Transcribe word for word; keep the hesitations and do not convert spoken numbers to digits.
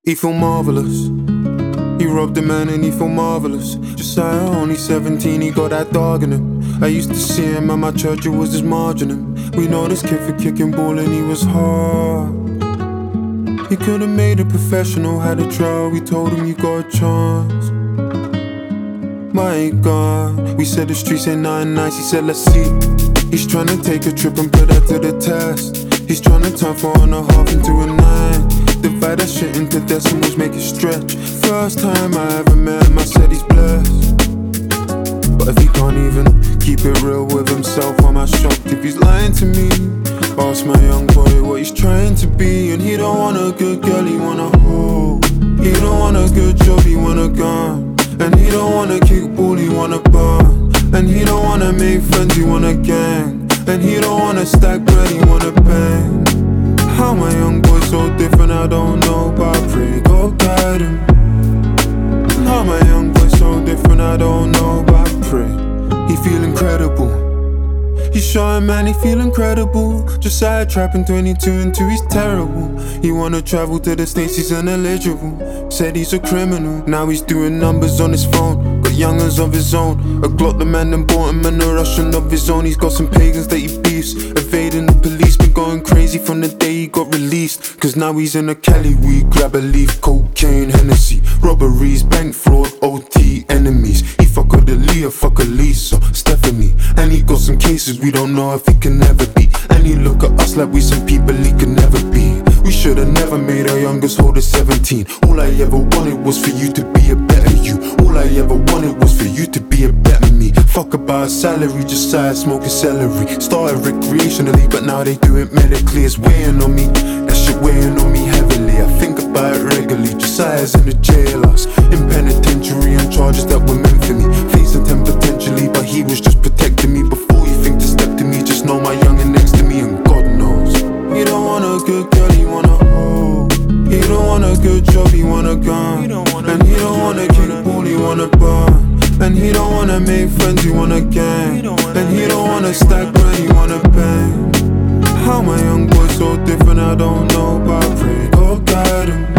He feel marvelous. He robbed a man and he feel marvelous. Josiah, only seventeen, he got that dog in him. I used to see him at my church, it was just margining. We know this kid for kicking ball and he was hard. He could've made a professional, had a trial, we told him you got a chance. My God, we said the streets ain't nothing nice, he said let's see. He's tryna take a trip and put that to the test. He's tryna turn four and a half into a nine. Divide that shit into decimals, make it stretch. First time I ever met him, I said he's blessed. But if he can't even keep it real with himself, am I shocked if he's lying to me? Ask my young boy what he's trying to be. And he don't want a good girl, he want a hoe. He don't want a good job, he want a gun. And he don't wanna kick ball, he want a bar. And he don't wanna make friends, he want a gang. And he don't wanna stack bread, he wanna bang. How my young boy so different, I don't know, but I pray God guide him. How my young boy so different, I don't know, but I pray he feel incredible. He's showing man, he feel incredible. Josiah trapping twenty-two and two, he's terrible. He wanna travel to the States, he's ineligible. Said he's a criminal, now he's doing numbers on his phone. Got young'uns of his own, a Glock the man done bought him and a Russian of his own. He's got some pagans that he beefs, evading the police, been going crazy from the day he got released. Cause now he's in a Cali weed, grab a leaf, cocaine, Hennessy, robberies, bank fraud, O T, enemies. He fuck with Aaliyah, fuck Lisa, Stephanie. And he got some cases we don't know if he can ever be. And he look at us like we some people he can never be. We should've never made our youngest hold at seventeen. All I ever wanted was for you to be a better you. All I ever wanted was for you to be a better me. Fuck about a salary, just side smoking celery. Started recreationally, but now they do it medically. It's weighing on me, that shit weighing on me heavily. I think about it regularly. Josiah's in the jailhouse, in penitentiary on charges that were meant for me. Facing ten potentially, but he was just protecting me. Before you think to step to me, just know my youngin' next to me, and God knows he don't want a good girl, he want a hoe. He don't want a good job, he want a gun. And he don't wanna kick ball, he want a bar. And he don't wanna make friends, he want a gang. And he don't wanna stack bread, he wanna bang. How my young boy so different, I don't know, but I pray God guide him.